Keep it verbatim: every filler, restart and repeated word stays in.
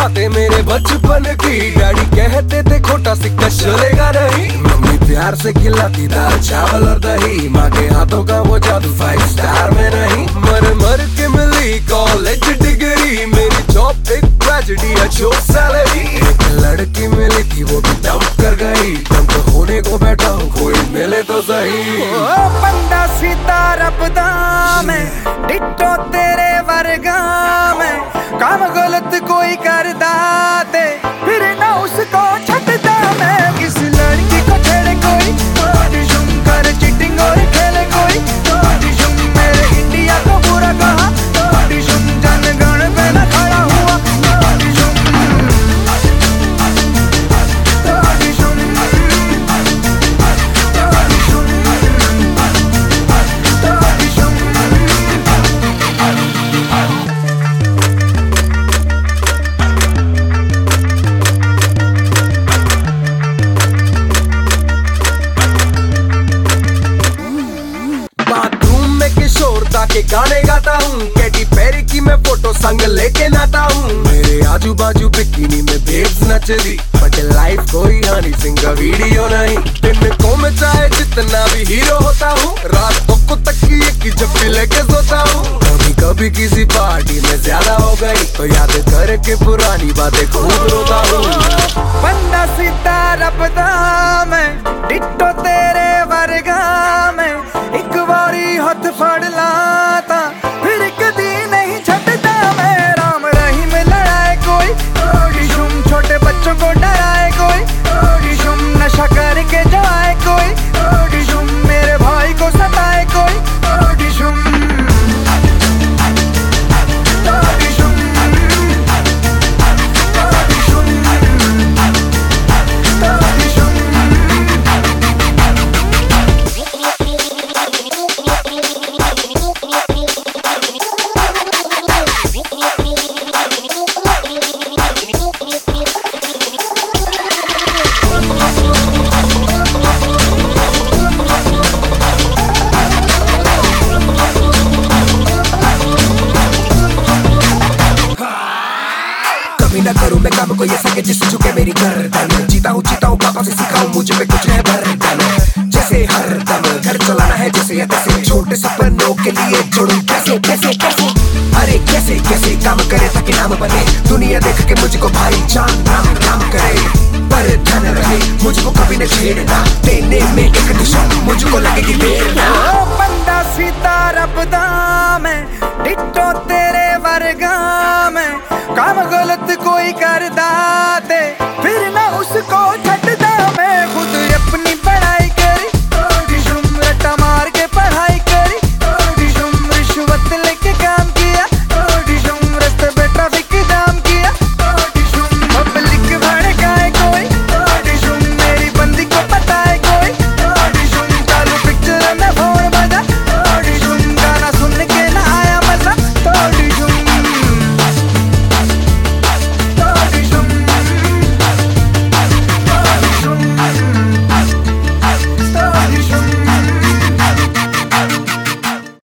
बातें मेरे बचपन की। डैडी कहते थे खोटा सिक्का चलेगा नहीं। मम्मी प्यार से खिलाती दाल चावल और दही। माँ के हाथों का वो जादू फाइव स्टार में नहीं। मर मर के मिली कॉलेज डिग्री। मेरी जॉब एक ट्रेजेडी अच्छो सैलरी। एक लड़की मिली थी वो भी डंप कर गई। डंप होने को बैठा हूँ कोई मिले तो सही। ओ बंदा सीधा रबदा मैं डिट्टो तेरे वर्गा मैं। काम गलत कोई करदा ते फिर ना उसको छटदा मैं। किस लड़की को छेड़े कोई ऑडिशन कर चीटिंग और खेले कोई ऑडिशन। मेरे इंडिया को बुरा कहा ऑडिशन। जनगण पे न खड़ा हुआ ऑडिशन। के गाने गाता हूँ। कैटी पेरी की मैं फोटो संग लेके नाता हूँ। मेरे आजू बाजू बिकिनी में बेब्स नच रही। बट लाइफ कोई हनी सिंह का वीडियो नहीं। दिन को मैं चाहे जितना भी हीरो होता हूँ। रातों को तकिए की जप्पी लेके सोता हूँ। कभी कभी किसी पार्टी में ज्यादा हो गई तो याद करके पुरानी बातें खूब रोता हूँ। बंदा सीधा रबदा मैं डिट्टो तेरे वर्गा मैं। एक बारी हाथ फड़ लाता फिर कदी नहीं छटता मैं। राम रहीम लड़ाए कोई ऑडिशन। छोटे बच्चों को डराए कोई ऑडिशन। नशा करके जाए कोई ऑडिशन। मेरे भाई को सताए कोई ऑडिशन। ना करूं मैं काम को ये सके जिससे झुके मेरी गर्दन। जीता हूँ जीता हूँ पापा से सीखा हूँ मुझ पे कुछ है बर्डन। जैसे हर दम घर चलाना है जैसे या तैसे। छोटे सपनों के लिए जोड़ूं कैसे कैसे कैसे। अरे कैसे कैसे काम करे ताकि नाम बने। दुनिया देख के मुझको भाई जान राम राम करे। पर ध्यान रहे मुझको कभी न छेड़ना। देने में एक दिशा मुझको लगेगी देर ना। बंदा सीधा रबदा मैं डिट्टो